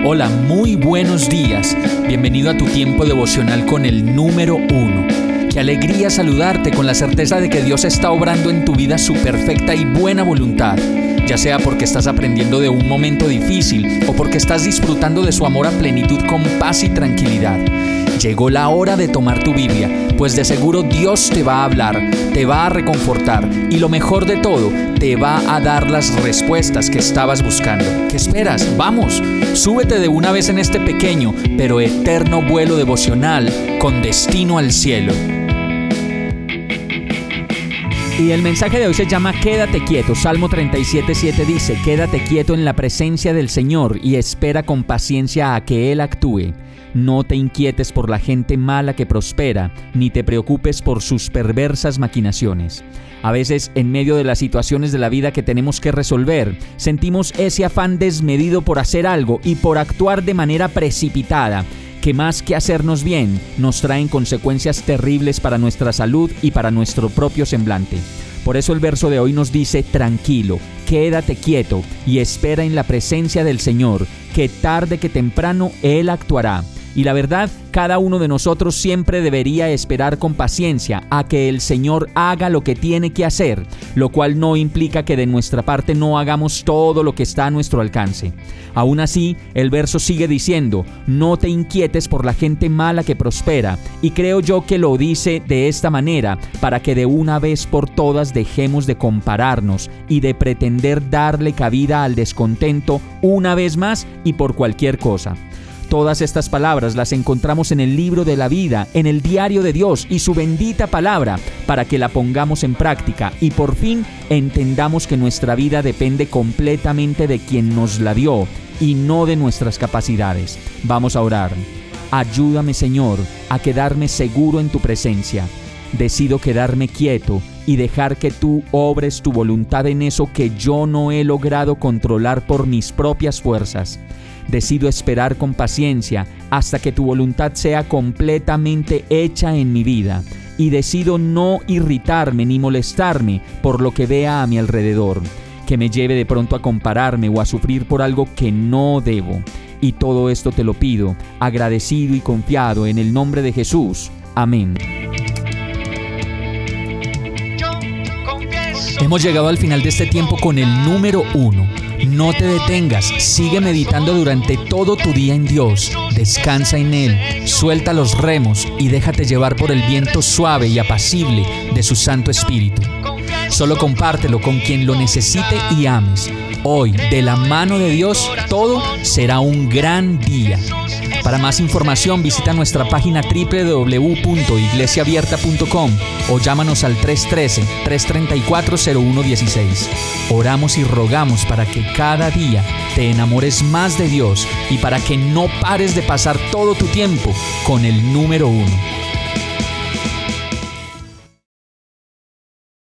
Hola, muy buenos días. Bienvenido a tu tiempo devocional con el número 1. Qué alegría saludarte con la certeza de que Dios está obrando en tu vida su perfecta y buena voluntad, ya sea porque estás aprendiendo de un momento difícil o porque estás disfrutando de su amor a plenitud con paz y tranquilidad. Llegó la hora de tomar tu Biblia, pues de seguro Dios te va a hablar, te va a reconfortar y lo mejor de todo, te va a dar las respuestas que estabas buscando. ¿Qué esperas? ¡Vamos! Súbete de una vez en este pequeño pero eterno vuelo devocional con destino al cielo. Y el mensaje de hoy se llama Quédate quieto. Salmo 37:7 dice: Quédate quieto en la presencia del Señor y espera con paciencia a que Él actúe. No te inquietes por la gente mala que prospera, ni te preocupes por sus perversas maquinaciones. A veces, en medio de las situaciones de la vida que tenemos que resolver, sentimos ese afán desmedido por hacer algo y por actuar de manera precipitada, que más que hacernos bien, nos traen consecuencias terribles para nuestra salud y para nuestro propio semblante. Por eso el verso de hoy nos dice: tranquilo, quédate quieto y espera en la presencia del Señor, que tarde que temprano Él actuará. Y la verdad, cada uno de nosotros siempre debería esperar con paciencia a que el Señor haga lo que tiene que hacer, lo cual no implica que de nuestra parte no hagamos todo lo que está a nuestro alcance. Aún así, el verso sigue diciendo: no te inquietes por la gente mala que prospera, y creo yo que lo dice de esta manera para que de una vez por todas dejemos de compararnos y de pretender darle cabida al descontento una vez más y por cualquier cosa. Todas estas palabras las encontramos en el libro de la vida, en el diario de Dios y su bendita palabra, para que la pongamos en práctica y por fin entendamos que nuestra vida depende completamente de quien nos la dio y no de nuestras capacidades. Vamos a orar. Ayúdame, Señor, a quedarme seguro en tu presencia. Decido quedarme quieto y dejar que tú obres tu voluntad en eso que yo no he logrado controlar por mis propias fuerzas. Decido esperar con paciencia hasta que tu voluntad sea completamente hecha en mi vida y decido no irritarme ni molestarme por lo que vea a mi alrededor, que me lleve de pronto a compararme o a sufrir por algo que no debo. Y todo esto te lo pido, agradecido y confiado en el nombre de Jesús. Amén. Hemos llegado al final de este tiempo con el número 1. No te detengas, sigue meditando durante todo tu día en Dios, descansa en Él, suelta los remos y déjate llevar por el viento suave y apacible de su Santo Espíritu. Solo compártelo con quien lo necesite y ames. Hoy, de la mano de Dios, todo será un gran día. Para más información visita nuestra página www.iglesiaabierta.com o llámanos al 313-334-0116. Oramos y rogamos para que cada día te enamores más de Dios y para que no pares de pasar todo tu tiempo con el número 1.